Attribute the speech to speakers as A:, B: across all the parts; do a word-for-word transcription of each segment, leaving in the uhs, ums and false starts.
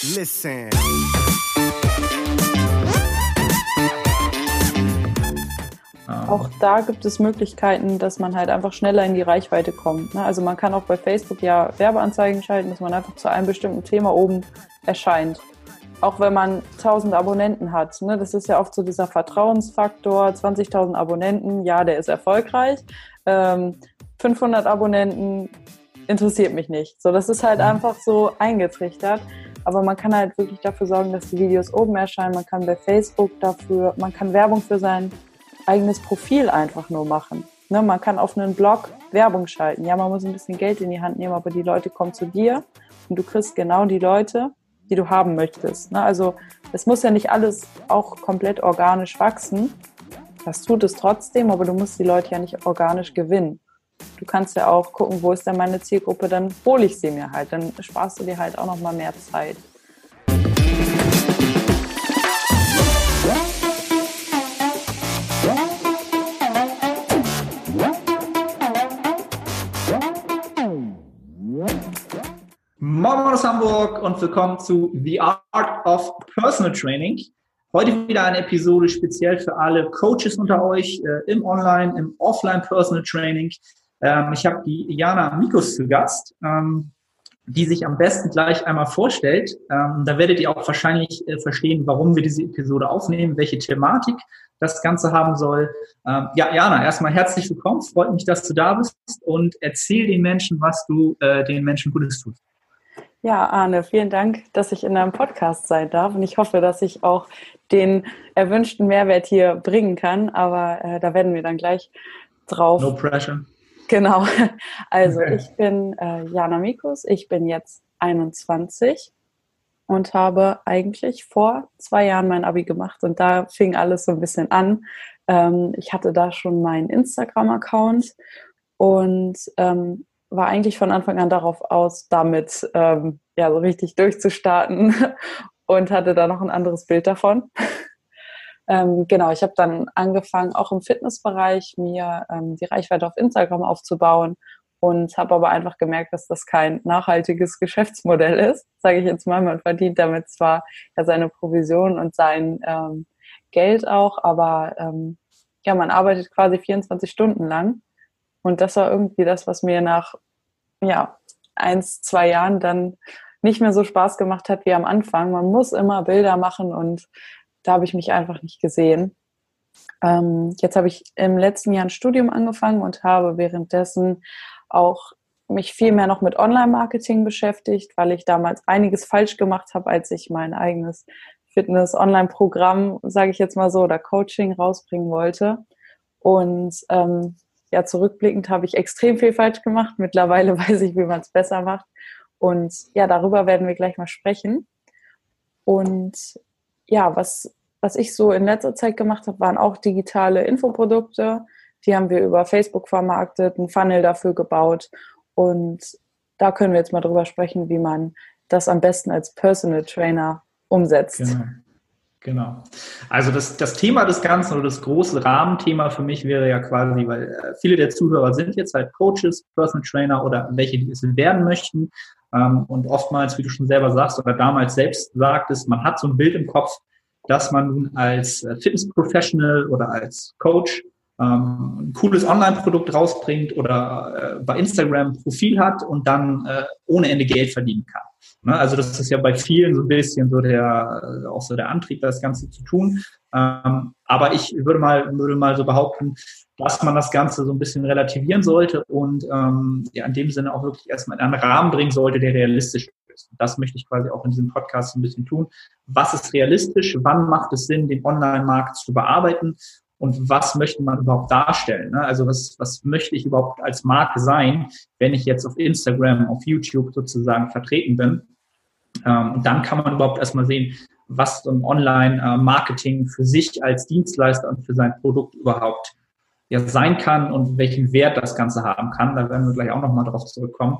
A: Listen.
B: Auch da gibt es Möglichkeiten, dass man halt einfach schneller in die Reichweite kommt. Also man kann auch bei Facebook ja Werbeanzeigen schalten, dass man einfach zu einem bestimmten Thema oben erscheint. Auch wenn man tausend Abonnenten hat. Das ist ja oft so dieser Vertrauensfaktor. zwanzigtausend Abonnenten, ja, der ist erfolgreich. fünfhundert Abonnenten interessiert mich nicht. So, das ist halt einfach so eingetrichtert. Aber man kann halt wirklich dafür sorgen, dass die Videos oben erscheinen. Man kann bei Facebook dafür, man kann Werbung für sein eigenes Profil einfach nur machen. Ne, man kann auf einen Blog Werbung schalten. Ja, man muss ein bisschen Geld in die Hand nehmen, aber die Leute kommen zu dir und du kriegst genau die Leute, die du haben möchtest. Ne, also es muss ja nicht alles auch komplett organisch wachsen. Das tut es trotzdem, aber du musst die Leute ja nicht organisch gewinnen. Du kannst ja auch gucken, wo ist denn meine Zielgruppe, dann hole ich sie mir halt. Dann sparst du dir halt auch nochmal mehr Zeit.
C: Moin aus Hamburg und willkommen zu The Art of Personal Training. Heute wieder eine Episode speziell für alle Coaches unter euch äh, im Online-, im Offline-Personal Training. Ähm, ich habe die Jana Mikus zu Gast, ähm, die sich am besten gleich einmal vorstellt. Ähm, da werdet ihr auch wahrscheinlich äh, verstehen, warum wir diese Episode aufnehmen, welche Thematik das Ganze haben soll. Ähm, ja, Jana, erstmal herzlich willkommen. Freut mich, dass du da bist und erzähl den Menschen, was du äh, den Menschen Gutes tust.
B: Ja, Arne, vielen Dank, dass ich in deinem Podcast sein darf und ich hoffe, dass ich auch den erwünschten Mehrwert hier bringen kann, aber äh, da werden wir dann gleich drauf.
C: No pressure.
B: Genau, also ich bin äh, Jana Mikus, ich bin jetzt einundzwanzig und habe eigentlich vor zwei Jahren mein Abi gemacht und da fing alles so ein bisschen an. Ähm, ich hatte da schon meinen Instagram-Account und ähm, war eigentlich von Anfang an darauf aus, damit ähm, ja so richtig durchzustarten und hatte da noch ein anderes Bild davon. ähm, genau, ich habe dann angefangen, auch im Fitnessbereich mir ähm, die Reichweite auf Instagram aufzubauen und habe aber einfach gemerkt, dass das kein nachhaltiges Geschäftsmodell ist, sage ich jetzt mal. Man verdient damit zwar ja seine Provision und sein ähm, Geld auch, aber ähm, ja, man arbeitet quasi vierundzwanzig Stunden lang. Und das war irgendwie das, was mir nach ja, eins, zwei Jahren dann nicht mehr so Spaß gemacht hat wie am Anfang. Man muss immer Bilder machen und da habe ich mich einfach nicht gesehen. Ähm, jetzt habe ich im letzten Jahr ein Studium angefangen und habe währenddessen auch mich viel mehr noch mit Online-Marketing beschäftigt, weil ich damals einiges falsch gemacht habe, als ich mein eigenes Fitness-Online-Programm, sage ich jetzt mal so, oder Coaching rausbringen wollte. Und ähm, ja, zurückblickend habe ich extrem viel falsch gemacht. Mittlerweile weiß ich, wie man es besser macht. Und ja, darüber werden wir gleich mal sprechen. Und ja, was, was ich so in letzter Zeit gemacht habe, waren auch digitale Infoprodukte. Die haben wir über Facebook vermarktet, einen Funnel dafür gebaut. Und da können wir jetzt mal drüber sprechen, wie man das am besten als Personal Trainer umsetzt.
C: Genau. Genau. Also das, das Thema des Ganzen oder das große Rahmenthema für mich wäre ja quasi, weil äh, viele der Zuhörer sind jetzt halt Coaches, Personal Trainer oder welche, die es werden möchten. Ähm, und oftmals, wie du schon selber sagst oder damals selbst sagtest, man hat so ein Bild im Kopf, dass man nun als äh, Fitness-Professional oder als Coach ähm, ein cooles Online-Produkt rausbringt oder äh, bei Instagram ein Profil hat und dann äh, ohne Ende Geld verdienen kann. Also das ist ja bei vielen so ein bisschen so der, auch so der Antrieb, das Ganze zu tun. Ähm, aber ich würde mal, würde mal so behaupten, dass man das Ganze so ein bisschen relativieren sollte und ähm, ja in dem Sinne auch wirklich erstmal in einen Rahmen bringen sollte, der realistisch ist. Und das möchte ich quasi auch in diesem Podcast ein bisschen tun. Was ist realistisch? Wann macht es Sinn, den Online-Markt zu bearbeiten? Und was möchte man überhaupt darstellen? Also was, was möchte ich überhaupt als Marke sein, wenn ich jetzt auf Instagram, auf YouTube sozusagen vertreten bin? Und dann kann man überhaupt erstmal sehen, was so ein Online-Marketing für sich als Dienstleister und für sein Produkt überhaupt ja sein kann und welchen Wert das Ganze haben kann. Da werden wir gleich auch nochmal drauf zurückkommen.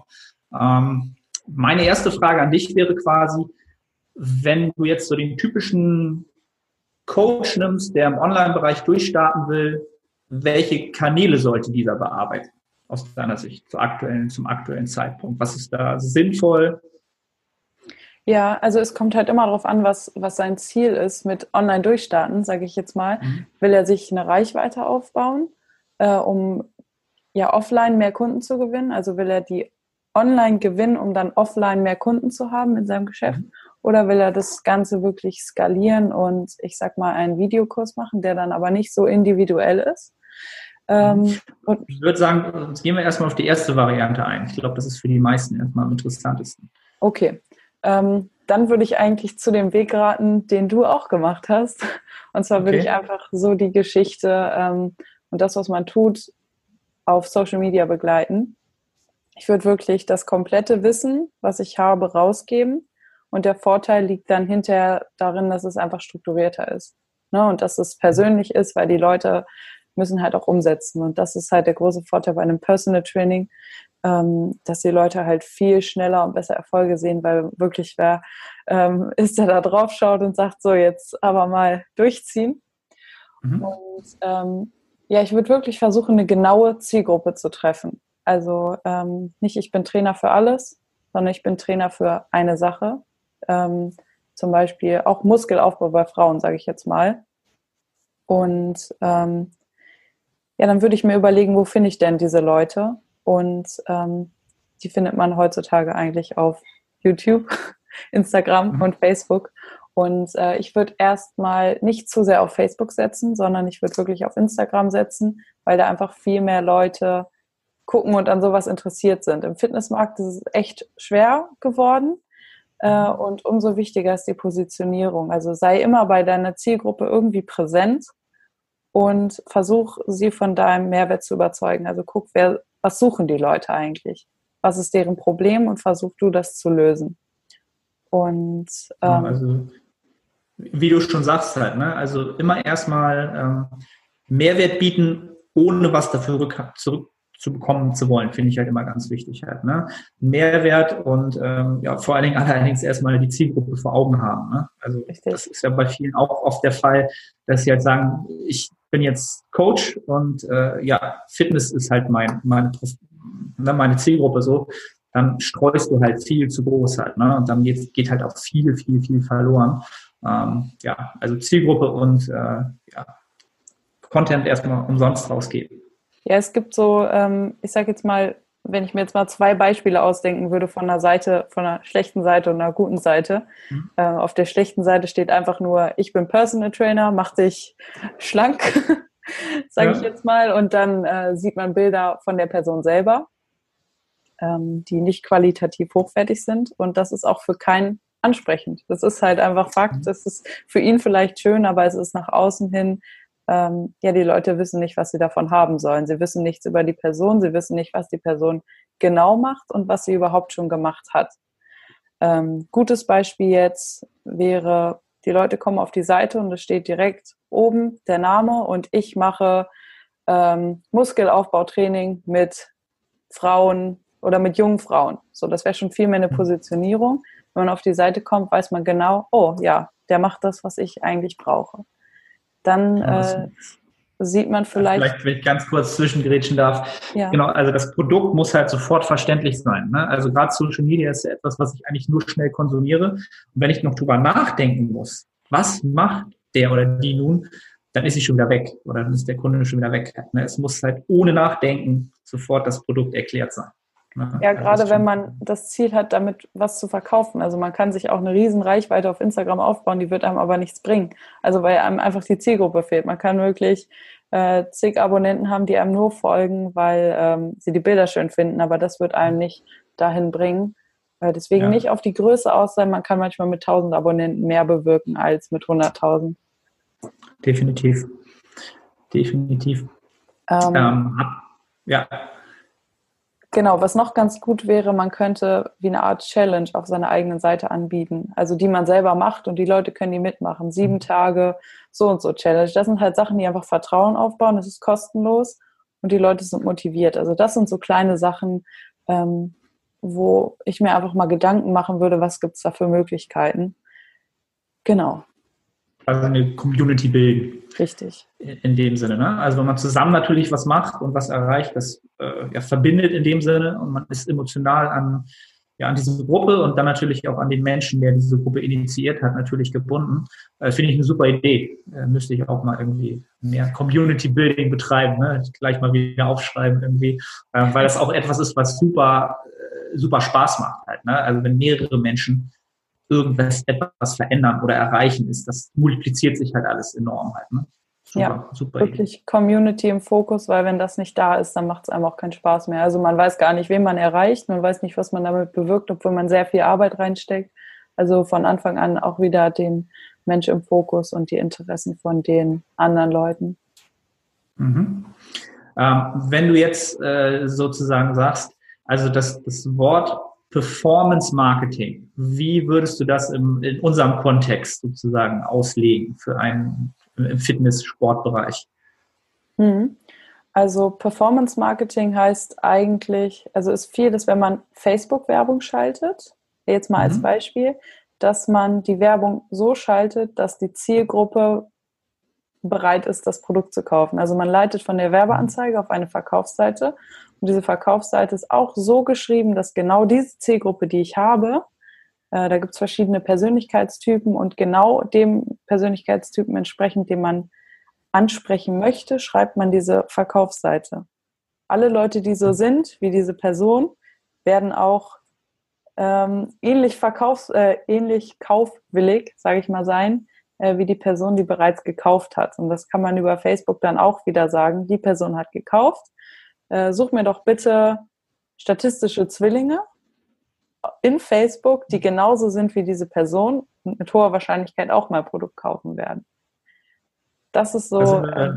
C: Meine erste Frage an dich wäre quasi, wenn du jetzt so den typischen Coach nimmst, der im Online-Bereich durchstarten will, welche Kanäle sollte dieser bearbeiten aus deiner Sicht zur aktuellen, zum aktuellen Zeitpunkt? Was ist da sinnvoll?
B: Ja, also es kommt halt immer darauf an, was, was sein Ziel ist mit Online-Durchstarten, sage ich jetzt mal.
C: Mhm.
B: Will er sich eine Reichweite aufbauen, äh, um ja offline mehr Kunden zu gewinnen? Also will er die online gewinnen, um dann offline mehr Kunden zu haben in seinem Geschäft?
C: Mhm.
B: Oder will er das Ganze wirklich skalieren und ich sag mal einen Videokurs machen, der dann aber nicht so individuell ist? Ähm, und
C: Ich würde sagen, jetzt gehen wir erstmal auf die erste Variante ein. Ich glaube, das ist für die meisten erstmal am interessantesten.
B: Okay, ähm, dann würde ich eigentlich zu dem Weg raten, den du auch gemacht hast. Und zwar würde
C: Okay.
B: ich einfach so die Geschichte ähm, und das, was man tut, auf Social Media begleiten. Ich würde wirklich das komplette Wissen, was ich habe, rausgeben. Und der Vorteil liegt dann hinterher darin, dass es einfach strukturierter ist. Ne? Und dass es persönlich ist, weil die Leute müssen halt auch umsetzen. Und das ist halt der große Vorteil bei einem Personal Training, ähm, dass die Leute halt viel schneller und besser Erfolge sehen, weil wirklich wer ähm, ist, der da drauf schaut und sagt, so jetzt aber mal durchziehen.
C: Mhm.
B: Und ähm, ja, ich würde wirklich versuchen, eine genaue Zielgruppe zu treffen. Also ähm, nicht, ich bin Trainer für alles, sondern ich bin Trainer für eine Sache. Ähm, zum Beispiel auch Muskelaufbau bei Frauen, sage ich jetzt mal. Und ähm, ja, dann würde ich mir überlegen, wo finde ich denn diese Leute? Und ähm, die findet man heutzutage eigentlich auf YouTube, Instagram
C: Mhm.
B: und Facebook. Und äh, ich würde erstmal nicht zu sehr auf Facebook setzen, sondern ich würde wirklich auf Instagram setzen, weil da einfach viel mehr Leute gucken und an sowas interessiert sind. Im Fitnessmarkt ist es echt schwer geworden. Äh, und umso wichtiger ist die Positionierung. Also sei immer bei deiner Zielgruppe irgendwie präsent und versuch, sie von deinem Mehrwert zu überzeugen. Also guck, wer, was suchen die Leute eigentlich? Was ist deren Problem? Und versuch du das zu lösen. Und
C: Ja,
B: ähm,
C: also wie du schon sagst halt, ne? Also immer erstmal ähm, Mehrwert bieten, ohne was dafür rück- zurückzubekommen zu wollen, finde ich halt immer ganz wichtig halt, ne? Mehrwert und ähm, ja, vor allen Dingen allerdings erstmal die Zielgruppe vor Augen haben, ne? Also
B: richtig.
C: das ist ja bei vielen auch oft der Fall, dass sie halt sagen, ich bin jetzt Coach und äh, ja, Fitness ist halt mein, meine, ne, meine Zielgruppe so, dann streust du halt viel zu groß halt, ne? Und dann geht, geht halt auch viel, viel, viel verloren. Ähm, ja, also Zielgruppe und äh, ja, Content erstmal umsonst rausgeben.
B: Ja, es gibt so, ähm, ich sage jetzt mal, wenn ich mir jetzt mal zwei Beispiele ausdenken würde von einer Seite, von einer schlechten Seite und einer guten Seite.
C: Mhm.
B: Äh, auf der schlechten Seite steht einfach nur, ich bin Personal Trainer, mach dich schlank, sage
C: Ja.
B: ich jetzt mal. Und dann äh, sieht man Bilder von der Person selber, ähm, die nicht qualitativ hochwertig sind. Und das ist auch für keinen ansprechend. Das ist halt einfach Fakt. Das ist für ihn vielleicht schön, aber es ist nach außen hin, ähm, ja, die Leute wissen nicht, was sie davon haben sollen. Sie wissen nichts über die Person, sie wissen nicht, was die Person genau macht und was sie überhaupt schon gemacht hat. Ähm, gutes Beispiel jetzt wäre, die Leute kommen auf die Seite und es steht direkt oben der Name und ich mache ähm, Muskelaufbautraining mit Frauen oder mit jungen Frauen. So, das wäre schon viel mehr eine Positionierung. Wenn man auf die Seite kommt, weiß man genau, oh ja, der macht das, was ich eigentlich brauche. Dann äh, sieht man vielleicht...
C: Vielleicht, wenn ich ganz kurz zwischengrätschen darf.
B: Ja.
C: Genau, also das Produkt muss halt sofort verständlich sein. Ne? Also gerade Social Media ist ja etwas, was ich eigentlich nur schnell konsumiere. Und wenn ich noch drüber nachdenken muss, was macht der oder die nun, dann ist sie schon wieder weg oder dann ist der Kunde schon wieder weg. Ne? Es muss halt ohne Nachdenken sofort das Produkt erklärt sein. Ne?
B: Ja,
C: Also
B: gerade wenn man das Ziel hat, damit was zu verkaufen. Also man kann sich auch eine riesen Reichweite auf Instagram aufbauen, die wird einem aber nichts bringen. Also weil einem einfach die Zielgruppe fehlt. Man kann wirklich äh, zig Abonnenten haben, die einem nur folgen, weil ähm, sie die Bilder schön finden, aber das wird einem nicht dahin bringen. Äh, deswegen
C: ja.
B: nicht auf die Größe aus sein. Man kann manchmal mit tausend Abonnenten mehr bewirken als mit hunderttausend.
C: Definitiv. Definitiv.
B: Ähm,
C: Ähm, ja.
B: Genau, was noch ganz gut wäre, man könnte wie eine Art Challenge auf seiner eigenen Seite anbieten, also die man selber macht und die Leute können die mitmachen. Sieben Tage so und so Challenge. Das sind halt Sachen, die einfach Vertrauen aufbauen, das ist kostenlos und die Leute sind motiviert. Also das sind so kleine Sachen, ähm, wo ich mir einfach mal Gedanken machen würde, was gibt es da für Möglichkeiten. Genau.
C: Also eine Community bilden.
B: Richtig.
C: In dem Sinne. Ne? Also wenn man zusammen natürlich was macht und was erreicht, das äh, ja, verbindet in dem Sinne und man ist emotional an, ja, an diese Gruppe und dann natürlich auch an den Menschen, der diese Gruppe initiiert hat, natürlich gebunden. Äh, finde ich eine super Idee. Äh, müsste ich auch mal irgendwie mehr Community Building betreiben, ne? Gleich mal wieder aufschreiben irgendwie, äh, weil das auch etwas ist, was super, äh, super Spaß macht halt, ne? Also wenn mehrere Menschen irgendwas etwas verändern oder erreichen, ist das multipliziert sich halt alles enorm halt, ne? Super,
B: ja,
C: super
B: wirklich
C: Idee.
B: Community im Fokus, weil wenn das nicht da ist, dann macht es einem auch keinen Spaß mehr. Also man weiß gar nicht, wen man erreicht, man weiß nicht, was man damit bewirkt, obwohl man sehr viel Arbeit reinsteckt. Also von Anfang an auch wieder den Mensch im Fokus und die Interessen von den anderen Leuten.
C: Mhm. Ähm, wenn du jetzt äh, sozusagen sagst, also das, das Wort Performance Marketing, wie würdest du das im, in unserem Kontext sozusagen auslegen für einen im Fitness-Sportbereich?
B: Mhm. Also Performance Marketing heißt eigentlich, also ist viel, dass wenn man Facebook-Werbung schaltet, jetzt mal als
C: Mhm.
B: Beispiel, dass man die Werbung so schaltet, dass die Zielgruppe bereit ist, das Produkt zu kaufen. Also man leitet von der Werbeanzeige auf eine Verkaufsseite und diese Verkaufsseite ist auch so geschrieben, dass genau diese Zielgruppe, die ich habe, äh, da gibt es verschiedene Persönlichkeitstypen und genau dem Persönlichkeitstypen entsprechend, den man ansprechen möchte, schreibt man diese Verkaufsseite. Alle Leute, die so sind wie diese Person, werden auch ähm, ähnlich verkaufs-, äh, ähnlich kaufwillig, sage ich mal, sein, äh, wie die Person, die bereits gekauft hat. Und das kann man über Facebook dann auch wieder sagen. Die Person hat gekauft. Äh, such mir doch bitte statistische Zwillinge in Facebook, die genauso sind wie diese Person und mit hoher Wahrscheinlichkeit auch mal ein Produkt kaufen werden. Das ist
C: Da sind
B: so äh,
C: wir,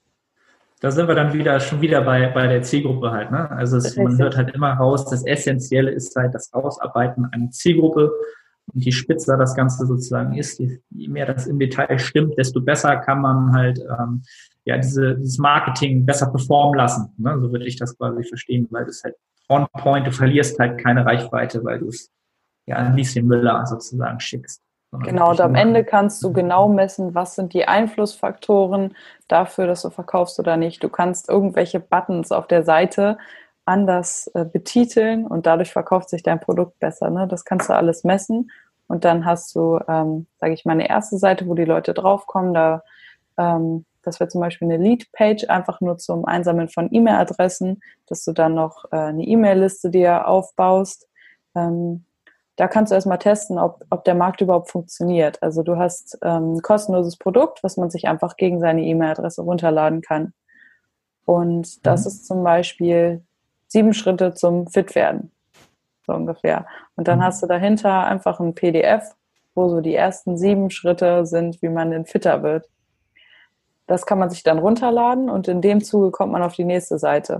C: da sind wir dann wieder schon wieder bei, bei der Zielgruppe halt, ne? Also es, man hört
B: richtig.
C: halt immer raus, das Essentielle ist halt das Ausarbeiten einer Zielgruppe. Und je spitzer das Ganze sozusagen ist, je, je mehr das im Detail stimmt, desto besser kann man halt ähm, ja diese, dieses Marketing besser performen lassen. Ne? So würde ich das quasi verstehen, weil du es halt on point, du verlierst halt keine Reichweite, weil du es ja an Lieschen Müller sozusagen schickst.
B: Genau, und am Ende kannst du genau messen, was sind die Einflussfaktoren dafür, dass du verkaufst oder nicht. Du kannst irgendwelche Buttons auf der Seite anders äh, betiteln und dadurch verkauft sich dein Produkt besser. Ne? Das kannst du alles messen und dann hast du, ähm, sage ich mal, eine erste Seite, wo die Leute draufkommen. Da, ähm, das wäre zum Beispiel eine Lead-Page, einfach nur zum Einsammeln von E-Mail-Adressen, dass du dann noch äh, eine E-Mail-Liste dir aufbaust. Ähm, Da kannst du erstmal testen, ob, ob der Markt überhaupt funktioniert. Also du hast ähm, ein kostenloses Produkt, was man sich einfach gegen seine E-Mail-Adresse runterladen kann. Und das
C: Mhm.
B: ist zum Beispiel sieben Schritte zum Fitwerden, so ungefähr. Und dann hast du dahinter einfach ein P D F, wo so die ersten sieben Schritte sind, wie man denn fitter wird. Das kann man sich dann runterladen und in dem Zuge kommt man auf die nächste Seite.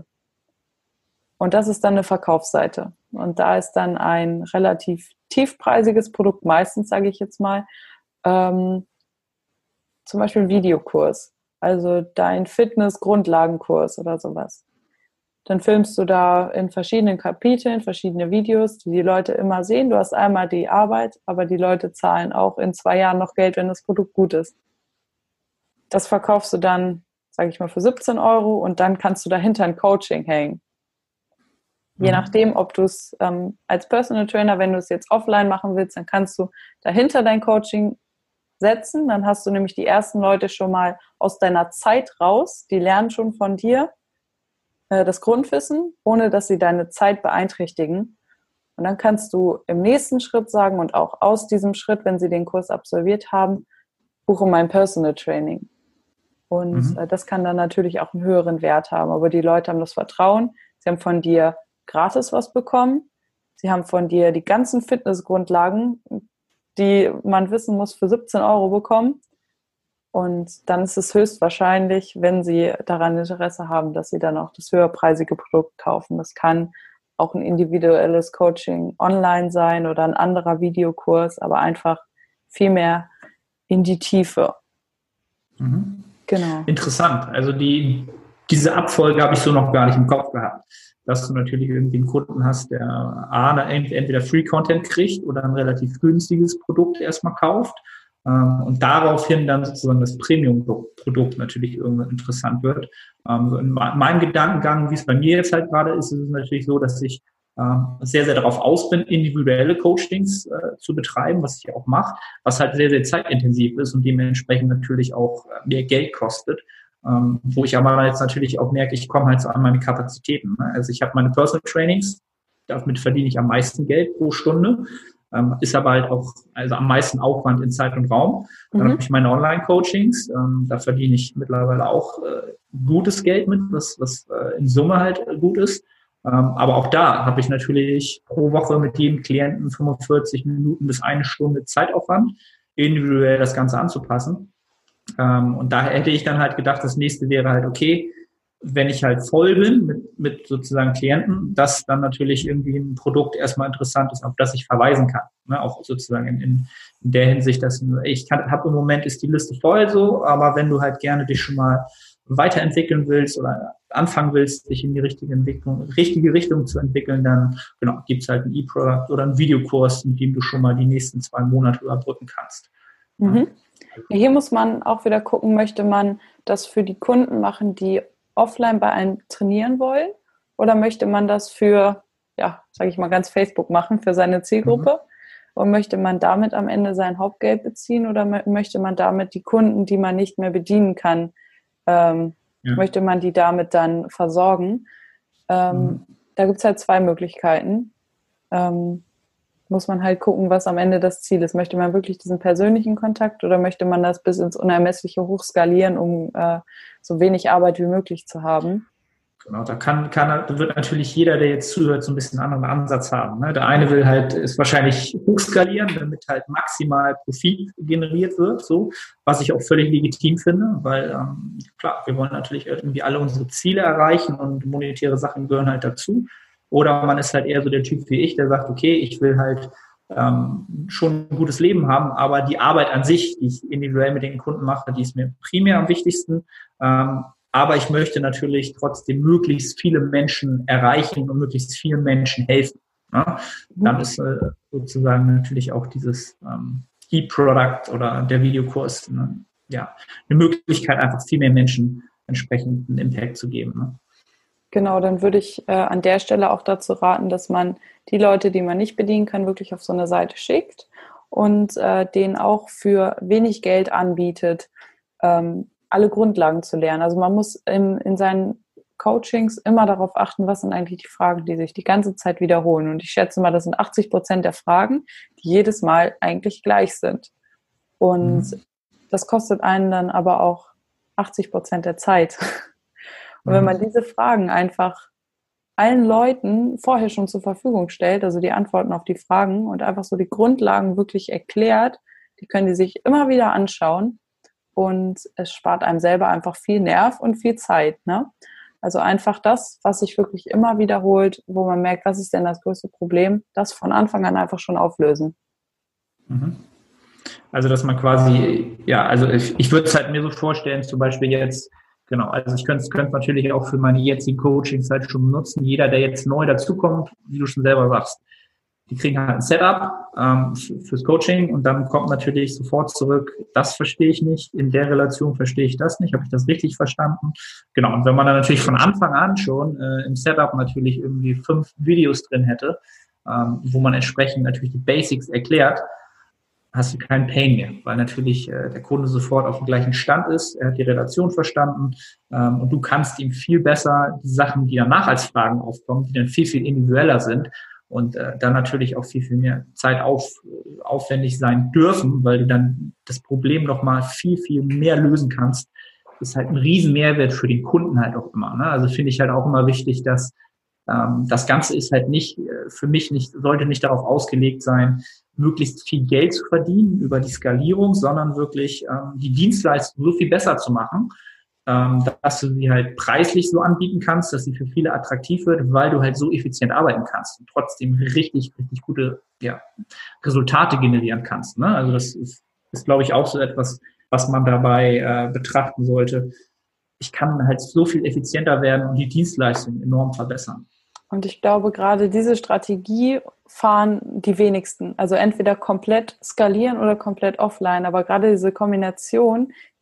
B: Und das ist dann eine Verkaufsseite. Und da ist dann ein relativ tiefpreisiges Produkt, meistens sage ich jetzt mal, ähm, zum Beispiel ein Videokurs, also dein Fitness-Grundlagenkurs oder sowas. Dann filmst du da in verschiedenen Kapiteln verschiedene Videos, die die Leute immer sehen. Du hast einmal die Arbeit, aber die Leute zahlen auch in zwei Jahren noch Geld, wenn das Produkt gut ist. Das verkaufst du dann, sage ich mal, für siebzehn Euro und dann kannst du dahinter ein Coaching hängen. Je nachdem, ob du es ähm, als Personal Trainer, wenn du es jetzt offline machen willst, dann kannst du dahinter dein Coaching setzen. Dann hast du nämlich die ersten Leute schon mal aus deiner Zeit raus. Die lernen schon von dir äh, das Grundwissen, ohne dass sie deine Zeit beeinträchtigen. Und dann kannst du im nächsten Schritt sagen und auch aus diesem Schritt, wenn sie den Kurs absolviert haben, buche mein Personal Training. Und
C: Mhm.
B: äh, das kann dann natürlich auch einen höheren Wert haben. Aber die Leute haben das Vertrauen. Sie haben von dir gratis was bekommen. Sie haben von dir die ganzen Fitnessgrundlagen, die man wissen muss, für siebzehn Euro bekommen. Und dann ist es höchstwahrscheinlich, wenn sie daran Interesse haben, dass sie dann auch das höherpreisige Produkt kaufen. Das kann auch ein individuelles Coaching online sein oder ein anderer Videokurs, aber einfach viel mehr in die Tiefe.
C: Mhm.
B: Genau.
C: Interessant. Also die, diese Abfolge habe ich so noch gar nicht im Kopf gehabt. Dass du natürlich irgendwie einen Kunden hast, der A, entweder Free Content kriegt oder ein relativ günstiges Produkt erstmal kauft ähm, und daraufhin dann sozusagen das Premium-Produkt natürlich irgendwann interessant wird. Ähm, so in meinem Gedankengang, wie es bei mir jetzt halt gerade ist, ist es natürlich so, dass ich sehr, sehr darauf aus bin, individuelle Coachings äh, zu betreiben, was ich auch mache, was halt sehr, sehr zeitintensiv ist und dementsprechend natürlich auch mehr Geld kostet, ähm, wo ich aber jetzt natürlich auch merke, ich komme halt so an meine Kapazitäten. Ne? Also ich habe meine Personal Trainings, damit verdiene ich am meisten Geld pro Stunde, ähm, ist aber halt auch also am meisten Aufwand in Zeit und Raum. Dann mhm. habe ich meine Online-Coachings, ähm, da verdiene ich mittlerweile auch äh, gutes Geld mit, was, was äh, in Summe halt äh, gut ist. Aber auch da habe ich natürlich pro Woche mit jedem Klienten fünfundvierzig Minuten bis eine Stunde Zeitaufwand, individuell das Ganze anzupassen. Und daher hätte ich dann halt gedacht, das nächste wäre halt, okay, wenn ich halt voll bin mit, mit sozusagen Klienten, dass dann natürlich irgendwie ein Produkt erstmal interessant ist, auf das ich verweisen kann. Ne? Auch sozusagen in, in der Hinsicht, dass ich habe im Moment ist die Liste voll so, aber wenn du halt gerne dich schon mal weiterentwickeln willst oder anfangen willst, dich in die richtige Entwicklung, richtige Richtung zu entwickeln, dann genau gibt's halt ein E-Product oder einen Videokurs, mit dem du schon mal die nächsten zwei Monate überbrücken kannst.
B: Mhm. Hier muss man auch wieder gucken, möchte man das für die Kunden machen, die offline bei einem trainieren wollen, oder möchte man das für, ja, sage ich mal ganz Facebook machen, für seine Zielgruppe? Mhm. Und möchte man damit am Ende sein Hauptgeld beziehen oder möchte man damit die Kunden, die man nicht mehr bedienen kann, Ähm, ja. möchte man die damit dann versorgen. Ähm, mhm. Da gibt es halt zwei Möglichkeiten. Ähm, muss man halt gucken, was am Ende das Ziel ist. Möchte man wirklich diesen persönlichen Kontakt oder möchte man das bis ins Unermessliche hochskalieren, um äh, so wenig Arbeit wie möglich zu haben?
C: Genau, da kann, kann, wird natürlich jeder, der jetzt zuhört, so ein bisschen einen anderen Ansatz haben. Ne? Der eine will halt, ist wahrscheinlich hochskalieren, damit halt maximal Profit generiert wird, so, was ich auch völlig legitim finde, weil, ähm, klar, wir wollen natürlich irgendwie alle unsere Ziele erreichen und monetäre Sachen gehören halt dazu. Oder man ist halt eher so der Typ wie ich, der sagt, okay, ich will halt ähm, schon ein gutes Leben haben, aber die Arbeit an sich, die ich individuell mit den Kunden mache, die ist mir primär am wichtigsten. Ähm, Aber ich möchte natürlich trotzdem möglichst viele Menschen erreichen und möglichst vielen Menschen helfen. Ja? Dann ist äh, sozusagen natürlich auch dieses ähm, E-Product oder der Videokurs ne? ja, eine Möglichkeit, einfach viel mehr Menschen entsprechend einen Impact zu geben. Ne?
B: Genau, dann würde ich äh, an der Stelle auch dazu raten, dass man die Leute, die man nicht bedienen kann, wirklich auf so eine Seite schickt und äh, denen auch für wenig Geld anbietet, ähm, alle Grundlagen zu lernen. Also man muss in, in seinen Coachings immer darauf achten, was sind eigentlich die Fragen, die sich die ganze Zeit wiederholen. Und ich schätze mal, das sind achtzig Prozent der Fragen, die jedes Mal eigentlich gleich sind. Und mhm. das kostet einen dann aber auch achtzig Prozent der Zeit. Und wenn man diese Fragen einfach allen Leuten vorher schon zur Verfügung stellt, also die Antworten auf die Fragen und einfach so die Grundlagen wirklich erklärt, die können die sich immer wieder anschauen. Und es spart einem selber einfach viel Nerv und viel Zeit. Ne? Also einfach das, was sich wirklich immer wiederholt, wo man merkt, was ist denn das größte Problem, das von Anfang an einfach schon auflösen.
C: Also dass man quasi, ja, also ich, ich würde es halt mir so vorstellen, zum Beispiel jetzt, genau, also ich könnte es natürlich auch für meine jetzigen Coachings halt schon benutzen. Jeder, der jetzt neu dazukommt, wie du schon selber sagst, die kriegen halt ein Setup ähm, fürs Coaching und dann kommt natürlich sofort zurück, das verstehe ich nicht, in der Relation verstehe ich das nicht, habe ich das richtig verstanden? Genau, und wenn man dann natürlich von Anfang an schon äh, im Setup natürlich irgendwie fünf Videos drin hätte, ähm, wo man entsprechend natürlich die Basics erklärt, hast du keinen Pain mehr, weil natürlich äh, der Kunde sofort auf dem gleichen Stand ist, er hat die Relation verstanden ähm, und du kannst ihm viel besser die Sachen, die danach als Fragen aufkommen, die dann viel, viel individueller sind, und äh, dann natürlich auch viel, viel mehr Zeit auf, aufwendig sein dürfen, weil du dann das Problem noch mal viel, viel mehr lösen kannst. Das ist halt ein riesen Mehrwert für den Kunden halt auch immer. Ne? Also finde ich halt auch immer wichtig, dass ähm, das Ganze ist halt nicht, für mich nicht, sollte nicht darauf ausgelegt sein, möglichst viel Geld zu verdienen über die Skalierung, sondern wirklich ähm, die Dienstleistung so viel besser zu machen, dass du sie halt preislich so anbieten kannst, dass sie für viele attraktiv wird, weil du halt so effizient arbeiten kannst und trotzdem richtig, richtig gute ja, Resultate generieren kannst. Ne? Also das ist, ist, glaube ich, auch so etwas, was man dabei äh, betrachten sollte. Ich kann halt so viel effizienter werden und die Dienstleistung enorm verbessern.
B: Und ich glaube, gerade diese Strategie fahren die wenigsten. Also entweder komplett skalieren oder komplett offline. Aber gerade diese Kombination,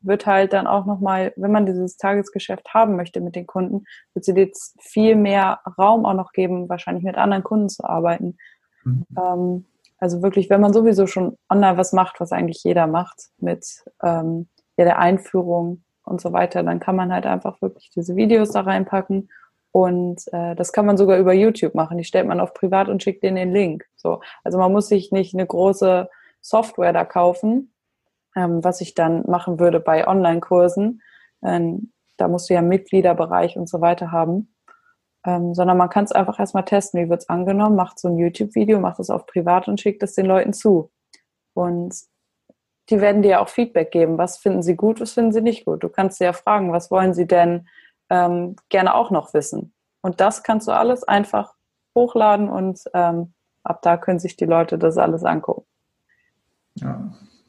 B: wird halt dann auch nochmal, wenn man dieses Tagesgeschäft haben möchte mit den Kunden, wird sie jetzt viel mehr Raum auch noch geben, wahrscheinlich mit anderen Kunden zu arbeiten. Mhm. Ähm, also wirklich, wenn man sowieso schon online was macht, was eigentlich jeder macht, mit ähm, ja, der Einführung und so weiter, dann kann man halt einfach wirklich diese Videos da reinpacken und äh, das kann man sogar über YouTube machen. Die stellt man auf privat und schickt denen den Link. So, also man muss sich nicht eine große Software da kaufen, ähm, was ich dann machen würde bei Online-Kursen. Ähm, da musst du ja einen Mitgliederbereich und so weiter haben. Ähm, sondern man kann es einfach erstmal testen, wie wird es angenommen, macht so ein YouTube-Video, macht es auf privat und schickt es den Leuten zu. Und die werden dir auch Feedback geben, was finden sie gut, was finden sie nicht gut. Du kannst sie ja fragen, was wollen sie denn ähm, gerne auch noch wissen. Und das kannst du alles einfach hochladen und ähm, ab da können sich die Leute das alles angucken.
C: Ja.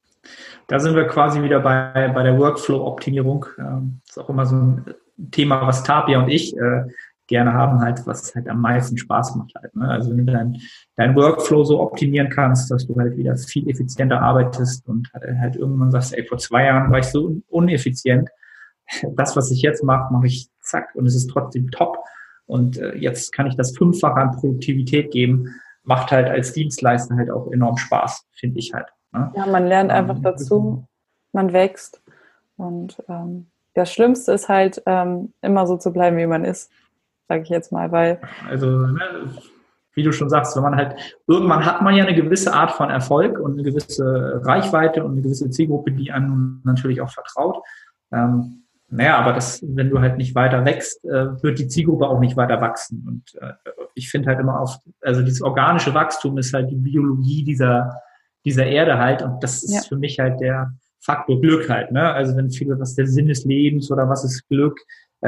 C: Da sind wir quasi wieder bei, bei der Workflow-Optimierung. Ähm, das ist auch immer so ein Thema, was Tapia und ich äh, gerne haben, halt, was halt am meisten Spaß macht halt. Ne? Also wenn du deinen dein Workflow so optimieren kannst, dass du halt wieder viel effizienter arbeitest und halt irgendwann sagst, ey, vor zwei Jahren war ich so uneffizient. Das, was ich jetzt mache, mache ich zack und es ist trotzdem top. Und äh, jetzt kann ich das Fünffache an Produktivität geben. Macht halt als Dienstleister halt auch enorm Spaß, finde ich halt. Ne?
B: Ja, man lernt einfach ähm, dazu, man wächst. Und ähm, das Schlimmste ist halt, ähm, immer so zu bleiben, wie man ist, sage ich jetzt mal, weil...
C: Also, ne, wie du schon sagst, wenn man halt, irgendwann hat man ja eine gewisse Art von Erfolg und eine gewisse Reichweite und eine gewisse Zielgruppe, die einem natürlich auch vertraut. Ähm, naja, aber das, wenn du halt nicht weiter wächst, äh, wird die Zielgruppe auch nicht weiter wachsen. Und äh, ich finde halt immer oft, also dieses organische Wachstum ist halt die Biologie dieser, dieser Erde halt und das ist ja für mich halt der Faktor Glück halt, ne? Also wenn viele, was der Sinn des Lebens oder was ist Glück,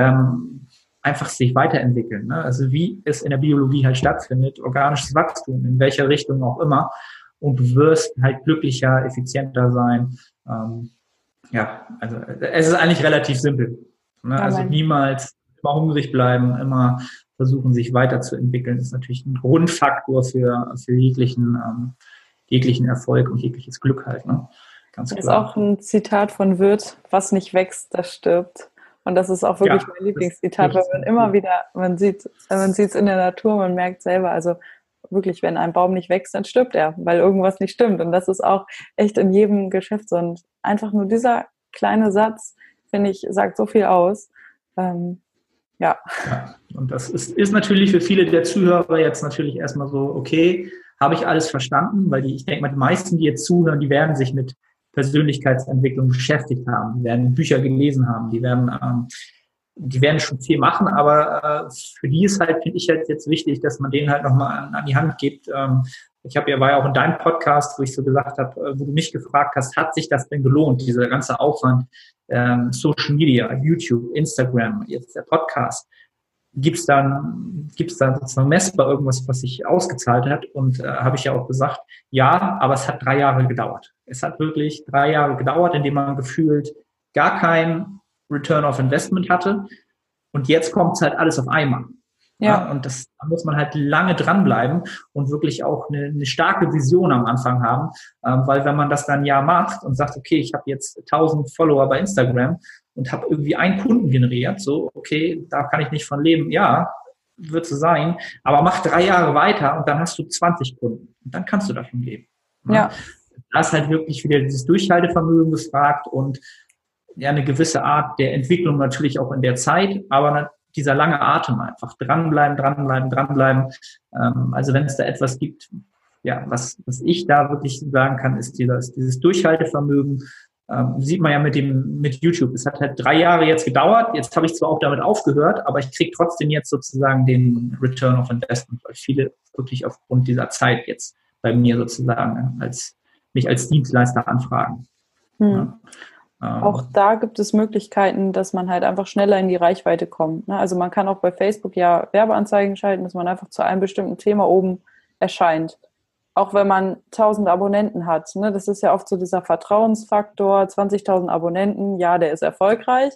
C: ähm, einfach sich weiterentwickeln, ne? Also wie es in der Biologie halt stattfindet, organisches Wachstum, in welcher Richtung auch immer und du wirst halt glücklicher, effizienter sein. Ähm, ja, also es ist eigentlich relativ simpel, ne? Ja, also niemals immer hungrig bleiben, immer versuchen, sich weiterzuentwickeln, das ist natürlich ein Grundfaktor für, für jeglichen, ähm, jeglichen Erfolg und jegliches Glück halt, ne? Ganz klar.
B: Das ist auch ein Zitat von Wirth, was nicht wächst, das stirbt. Und das ist auch wirklich ja, mein Lieblingszitat, weil man immer wieder, man sieht, man sieht es in der Natur, man merkt selber, also wirklich, wenn ein Baum nicht wächst, dann stirbt er, weil irgendwas nicht stimmt. Und das ist auch echt in jedem Geschäft so. Und einfach nur dieser kleine Satz, finde ich, sagt so viel aus. Ähm, ja.
C: ja. Und das ist, ist natürlich für viele der Zuhörer jetzt natürlich erstmal so, okay, habe ich alles verstanden, weil die, ich denke mal, die meisten, die jetzt zuhören, die werden sich mit Persönlichkeitsentwicklung beschäftigt haben, die werden Bücher gelesen haben, die werden, ähm, die werden schon viel machen, aber äh, für die ist halt, finde ich halt jetzt wichtig, dass man denen halt nochmal an, an die Hand gibt. Ähm, ich habe ja, war ja auch in deinem Podcast, wo ich so gesagt habe, äh, wo du mich gefragt hast, hat sich das denn gelohnt, dieser ganze Aufwand, ähm, Social Media, YouTube, Instagram, jetzt der Podcast, gibt's dann, gibt's da sozusagen messbar irgendwas, was sich ausgezahlt hat? Und äh, habe ich ja auch gesagt, ja, aber es hat drei Jahre gedauert. Es hat wirklich drei Jahre gedauert, indem man gefühlt gar kein Return of Investment hatte. Und jetzt kommt es halt alles auf einmal. Ja. Ja, und das, da muss man halt lange dranbleiben und wirklich auch eine, eine starke Vision am Anfang haben. Ähm, weil wenn man das dann ein Jahr macht und sagt, okay, ich habe jetzt tausend Follower bei Instagram und habe irgendwie einen Kunden generiert, so, okay, da kann ich nicht von leben. Ja, wird so sein. Aber mach drei Jahre weiter und dann hast du zwanzig Kunden. Und dann kannst du davon leben. Ja. Ja. Da ist halt wirklich wieder dieses Durchhaltevermögen gefragt und ja, eine gewisse Art der Entwicklung natürlich auch in der Zeit, aber dieser lange Atem einfach. Dranbleiben, dranbleiben, dranbleiben. Ähm, also wenn es da etwas gibt, ja, was, was ich da wirklich sagen kann, ist dieses, dieses Durchhaltevermögen. Ähm, sieht man ja mit dem, mit YouTube. Es hat halt drei Jahre jetzt gedauert. Jetzt habe ich zwar auch damit aufgehört, aber ich kriege trotzdem jetzt sozusagen den Return of Investment, weil viele wirklich aufgrund dieser Zeit jetzt bei mir sozusagen als, mich als Dienstleister anfragen.
B: Hm. Ja. Auch da gibt es Möglichkeiten, dass man halt einfach schneller in die Reichweite kommt. Also man kann auch bei Facebook ja Werbeanzeigen schalten, dass man einfach zu einem bestimmten Thema oben erscheint. Auch wenn man tausend Abonnenten hat. Das ist ja oft so dieser Vertrauensfaktor, zwanzigtausend Abonnenten, ja, der ist erfolgreich.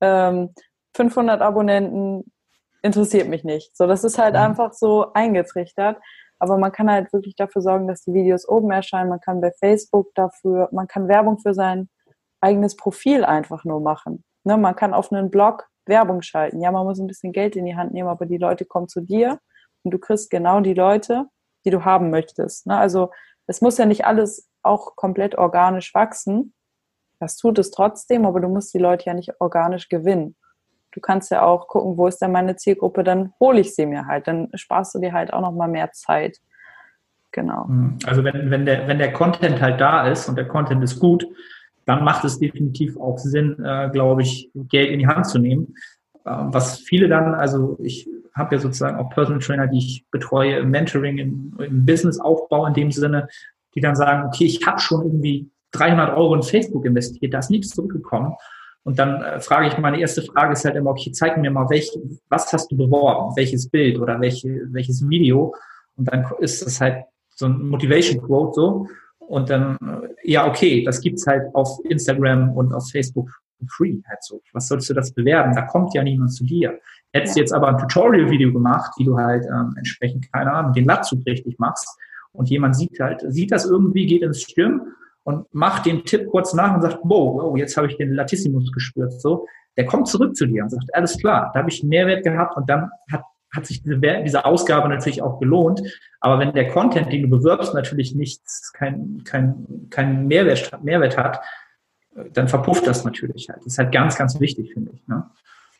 B: fünfhundert Abonnenten interessiert mich nicht. So, das ist halt mhm. einfach so eingetrichtert. Aber man kann halt wirklich dafür sorgen, dass die Videos oben erscheinen. Man kann bei Facebook dafür, man kann Werbung für sein eigenes Profil einfach nur machen. Ne, man kann auf einen Blog Werbung schalten. Ja, man muss ein bisschen Geld in die Hand nehmen, aber die Leute kommen zu dir und du kriegst genau die Leute, die du haben möchtest. Ne, also es muss ja nicht alles auch komplett organisch wachsen. Das tut es trotzdem, aber du musst die Leute ja nicht organisch gewinnen. Du kannst ja auch gucken, wo ist denn meine Zielgruppe, dann hole ich sie mir halt. Dann sparst du dir halt auch nochmal mehr Zeit. Genau.
C: Also wenn, wenn, der, wenn der Content halt da ist und der Content ist gut, dann macht es definitiv auch Sinn, äh, glaube ich, Geld in die Hand zu nehmen. Ähm, was viele dann, also ich habe ja sozusagen auch Personal Trainer, die ich betreue im Mentoring, im, im Businessaufbau in dem Sinne, die dann sagen, okay, ich habe schon irgendwie dreihundert Euro in Facebook investiert, da ist nichts zurückgekommen. Und dann äh, frage ich, meine erste Frage ist halt immer, okay, zeig mir mal, welch, was hast du beworben, welches Bild oder welche, welches Video? Und dann ist das halt so ein Motivation Quote so. Und dann, ja, okay, das gibt's halt auf Instagram und auf Facebook free halt so. Was sollst du das bewerben? Da kommt ja niemand zu dir. Hättest du jetzt aber ein Tutorial-Video gemacht, wie du halt ähm, entsprechend, keine Ahnung, den Latzug richtig machst und jemand sieht halt, sieht das irgendwie, geht ins Gym und macht den Tipp kurz nach und sagt, wow, wow, jetzt habe ich den Latissimus gespürt, so. Der kommt zurück zu dir und sagt, alles klar, da habe ich einen Mehrwert gehabt und dann hat hat sich diese, diese Ausgabe natürlich auch gelohnt. Aber wenn der Content, den du bewirbst, natürlich nichts, kein, kein, kein Mehrwert, Mehrwert hat, dann verpufft das natürlich halt. Das ist halt ganz, ganz wichtig, finde ich. Ne?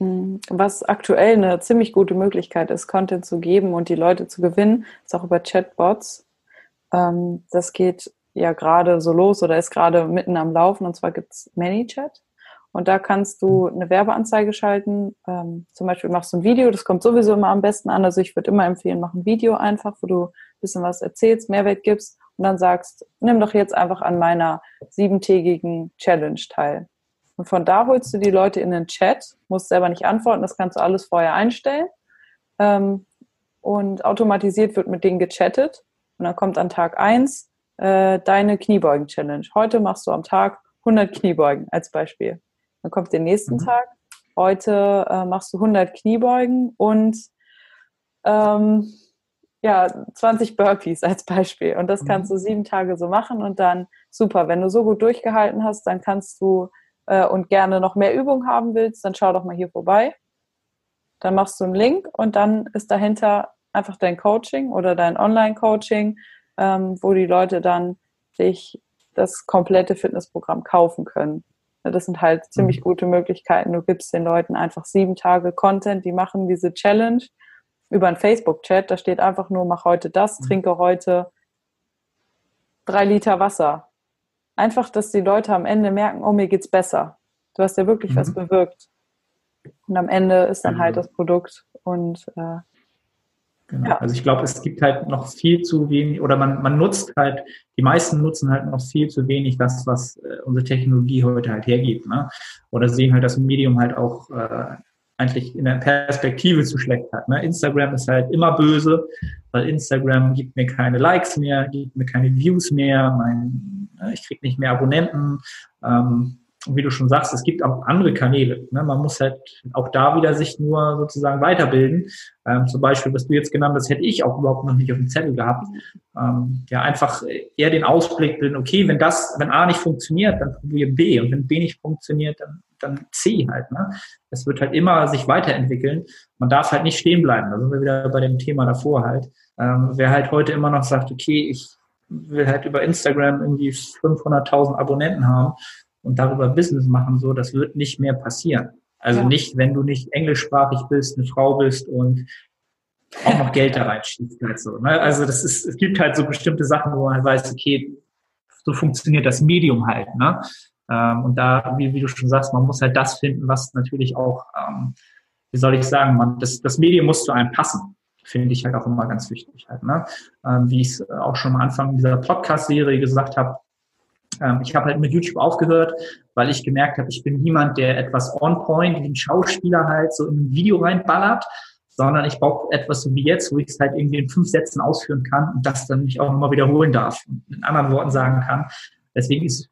B: Was aktuell eine ziemlich gute Möglichkeit ist, Content zu geben und die Leute zu gewinnen, ist auch über Chatbots. Das geht ja gerade so los oder ist gerade mitten am Laufen, und zwar gibt es ManyChat. Und da kannst du eine Werbeanzeige schalten. Ähm, zum Beispiel machst du ein Video, das kommt sowieso immer am besten an. Also ich würde immer empfehlen, mach ein Video einfach, wo du ein bisschen was erzählst, Mehrwert gibst und dann sagst, nimm doch jetzt einfach an meiner siebentägigen Challenge teil. Und von da holst du die Leute in den Chat, musst selber nicht antworten, das kannst du alles vorher einstellen. Ähm, und automatisiert wird mit denen gechattet. Und dann kommt an Tag eins äh, deine Kniebeugen-Challenge. Heute machst du am Tag hundert Kniebeugen als Beispiel. Dann kommt der nächsten mhm. Tag. Heute äh, machst du hundert Kniebeugen und ähm, ja, zwanzig Burpees als Beispiel. Und das mhm. kannst du sieben Tage so machen und dann super. Wenn du so gut durchgehalten hast, dann kannst du äh, und gerne noch mehr Übung haben willst, dann schau doch mal hier vorbei. Dann machst du einen Link und dann ist dahinter einfach dein Coaching oder dein Online-Coaching, ähm, wo die Leute dann sich das komplette Fitnessprogramm kaufen können. Das sind halt ziemlich gute Möglichkeiten. Du gibst den Leuten einfach sieben Tage Content, die machen diese Challenge über einen Facebook-Chat. Da steht einfach nur, mach heute das, trinke heute drei Liter Wasser. Einfach, dass die Leute am Ende merken, oh, mir geht's besser. Du hast ja wirklich mhm. was bewirkt. Und am Ende ist dann halt das Produkt und äh,
C: Genau. Ja. Also ich glaube, es gibt halt noch viel zu wenig, oder man, man nutzt halt, die meisten nutzen halt noch viel zu wenig das, was äh, unsere Technologie heute halt hergibt, ne? Oder sehen halt das Medium halt auch äh, eigentlich in der Perspektive zu schlecht hat. Ne? Instagram ist halt immer böse, weil Instagram gibt mir keine Likes mehr, gibt mir keine Views mehr, mein, ich kriege nicht mehr Abonnenten. Ähm, Und wie du schon sagst, es gibt auch andere Kanäle. Ne? Man muss halt auch da wieder sich nur sozusagen weiterbilden. Ähm, zum Beispiel, was du jetzt genannt hast, hätte ich auch überhaupt noch nicht auf dem Zettel gehabt. Ähm, ja, einfach eher den Ausblick bilden, okay, wenn das, wenn A nicht funktioniert, dann probier B. Und wenn B nicht funktioniert, dann, dann C halt. Ne? Es wird halt immer sich weiterentwickeln. Man darf halt nicht stehen bleiben. Da sind wir wieder bei dem Thema davor halt. Ähm, wer halt heute immer noch sagt, okay, ich will halt über Instagram irgendwie fünfhunderttausend Abonnenten haben, und darüber Business machen, so, das wird nicht mehr passieren. Also ja. nicht, wenn du nicht englischsprachig bist, eine Frau bist und auch noch Geld da reinschießt. Halt so, ne? Also das ist, es gibt halt so bestimmte Sachen, wo man weiß, okay, so funktioniert das Medium halt. Ne? Ähm, und da, wie, wie du schon sagst, man muss halt das finden, was natürlich auch, ähm, wie soll ich sagen, man, das, das Medium muss zu einem passen. Finde ich halt auch immer ganz wichtig halt. Ne? Ähm, wie ich es auch schon am Anfang dieser Podcast-Serie gesagt habe, ich habe halt mit YouTube aufgehört, weil ich gemerkt habe, ich bin niemand, der etwas on point, wie ein Schauspieler halt so in ein Video reinballert, sondern ich brauche etwas so wie jetzt, wo ich es halt irgendwie in fünf Sätzen ausführen kann und das dann mich auch nochmal wiederholen darf und in anderen Worten sagen kann. Deswegen ist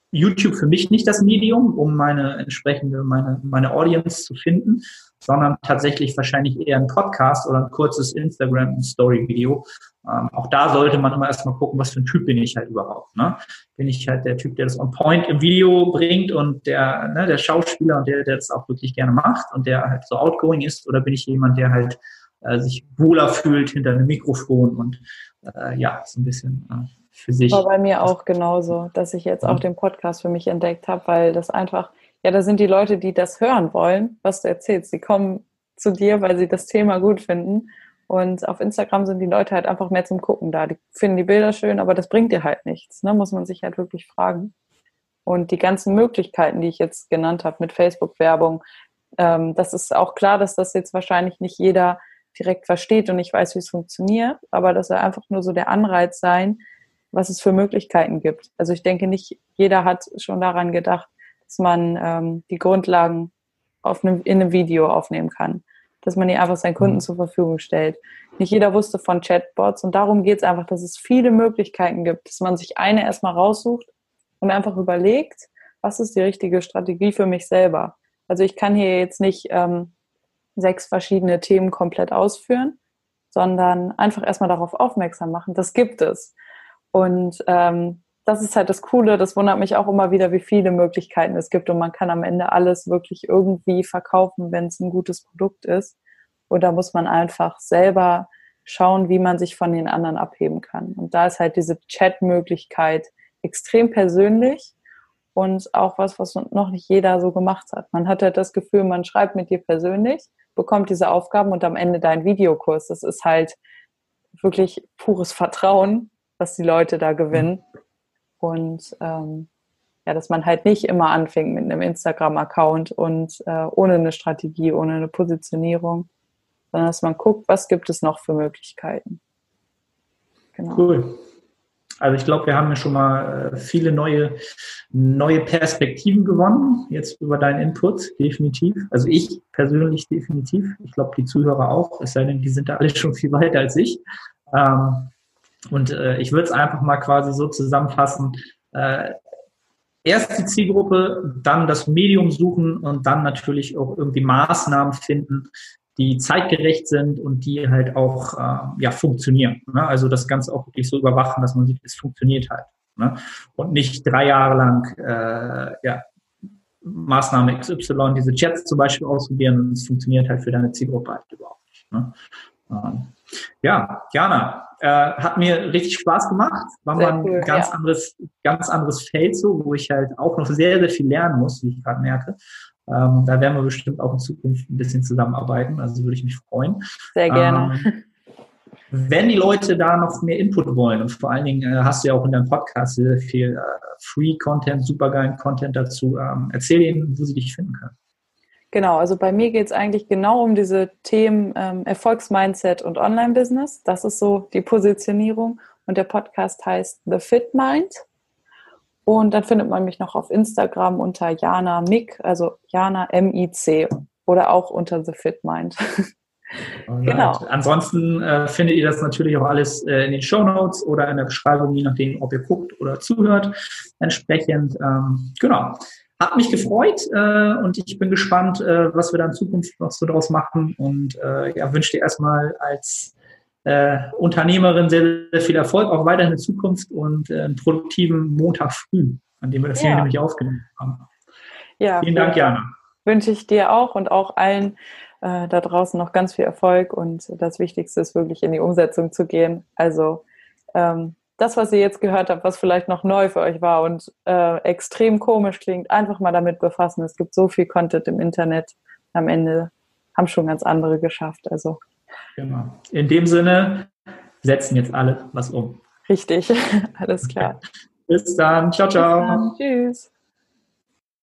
C: YouTube für mich nicht das Medium, um meine entsprechende, meine, meine Audience zu finden, sondern tatsächlich wahrscheinlich eher ein Podcast oder ein kurzes Instagram-Story-Video. Ähm, auch da sollte man immer erstmal gucken, was für ein Typ bin ich halt überhaupt. Ne? Bin ich halt der Typ, der das on point im Video bringt und der, ne, der Schauspieler und der, der das auch wirklich gerne macht und der halt so outgoing ist, oder bin ich jemand, der halt äh, sich wohler fühlt hinter einem Mikrofon und äh, ja, so ein bisschen äh, für sich.
B: War bei mir auch genauso, dass ich jetzt auch den Podcast für mich entdeckt habe, weil das einfach, ja, da sind die Leute, die das hören wollen, was du erzählst. Die kommen zu dir, weil sie das Thema gut finden. Und auf Instagram sind die Leute halt einfach mehr zum Gucken da. Die finden die Bilder schön, aber das bringt dir halt nichts. Ne? Muss man sich halt wirklich fragen. Und die ganzen Möglichkeiten, die ich jetzt genannt habe mit Facebook-Werbung, ähm, das ist auch klar, dass das jetzt wahrscheinlich nicht jeder direkt versteht und nicht weiß, wie es funktioniert. Aber das soll einfach nur so der Anreiz sein, was es für Möglichkeiten gibt. Also ich denke, nicht jeder hat schon daran gedacht, dass man ähm, die Grundlagen auf einem, in einem Video aufnehmen kann, dass man die einfach seinen Kunden zur Verfügung stellt. Nicht jeder wusste von Chatbots und darum geht es einfach, dass es viele Möglichkeiten gibt, dass man sich eine erstmal raussucht und einfach überlegt, was ist die richtige Strategie für mich selber. Also ich kann hier jetzt nicht ähm, sechs verschiedene Themen komplett ausführen, sondern einfach erstmal darauf aufmerksam machen, das gibt es. Und ähm, das ist halt das Coole, das wundert mich auch immer wieder, wie viele Möglichkeiten es gibt und man kann am Ende alles wirklich irgendwie verkaufen, wenn es ein gutes Produkt ist. Und da muss man einfach selber schauen, wie man sich von den anderen abheben kann. Und da ist halt diese Chat-Möglichkeit extrem persönlich und auch was, was noch nicht jeder so gemacht hat. Man hat halt das Gefühl, man schreibt mit dir persönlich, bekommt diese Aufgaben und am Ende dein Videokurs. Das ist halt wirklich pures Vertrauen, dass die Leute da gewinnen. Und ähm, ja, dass man halt nicht immer anfängt mit einem Instagram-Account und äh, ohne eine Strategie, ohne eine Positionierung, sondern dass man guckt, was gibt es noch für Möglichkeiten.
C: Genau. Cool. Also ich glaube, wir haben ja schon mal viele neue, neue Perspektiven gewonnen, jetzt über deinen Input, definitiv. Also ich persönlich definitiv. Ich glaube, die Zuhörer auch, es sei denn, die sind da alle schon viel weiter als ich. Ähm, Und äh, ich würde es einfach mal quasi so zusammenfassen. Äh, erst die Zielgruppe, dann das Medium suchen und dann natürlich auch irgendwie Maßnahmen finden, die zeitgerecht sind und die halt auch äh, ja, funktionieren. Ne? Also das Ganze auch wirklich so überwachen, dass man sieht, es funktioniert halt. Ne? Und nicht drei Jahre lang äh, ja, Maßnahme X Y, diese Chats zum Beispiel ausprobieren und es funktioniert halt für deine Zielgruppe halt überhaupt nicht. Ne? Ähm, ja, Jana, äh, hat mir richtig Spaß gemacht. War mal ein cool, ganz ja. anderes, ganz anderes Feld so, wo ich halt auch noch sehr, sehr viel lernen muss, wie ich gerade merke. Ähm, da werden wir bestimmt auch in Zukunft ein bisschen zusammenarbeiten. Also würde ich mich freuen.
B: Sehr gerne.
C: Ähm, wenn die Leute da noch mehr Input wollen und vor allen Dingen äh, hast du ja auch in deinem Podcast sehr viel äh, Free-Content, supergeilen Content dazu. Ähm, erzähl ihnen, wo sie dich finden können.
B: Genau, also bei mir geht es eigentlich genau um diese Themen ähm, Erfolgsmindset und Online-Business. Das ist so die Positionierung. Und der Podcast heißt The Fit Mind. Und dann findet man mich noch auf Instagram unter Jana Mick, also Jana M I C oder auch unter The Fit Mind.
C: Genau. Ansonsten äh, findet ihr das natürlich auch alles äh, in den Shownotes oder in der Beschreibung, je nachdem, ob ihr guckt oder zuhört. Entsprechend, ähm, genau. Hat mich gefreut äh, und ich bin gespannt, äh, was wir da in Zukunft noch so draus machen und äh, ja, wünsche dir erstmal als äh, Unternehmerin sehr, sehr viel Erfolg, auch weiterhin in Zukunft und äh, einen produktiven Montag früh, an dem wir das ja. hier nämlich aufgenommen haben.
B: Ja,
C: vielen Dank, Jana.
B: Wünsche ich dir auch und auch allen äh, da draußen noch ganz viel Erfolg und das Wichtigste ist wirklich in die Umsetzung zu gehen. Also ähm, das, was ihr jetzt gehört habt, was vielleicht noch neu für euch war und äh, extrem komisch klingt, einfach mal damit befassen. Es gibt so viel Content im Internet. Am Ende haben schon ganz andere geschafft. Also
C: genau. In dem Sinne setzen jetzt alle was um.
B: Richtig, alles klar.
C: Bis dann. Ciao, ciao.
B: Bis dann. Tschüss.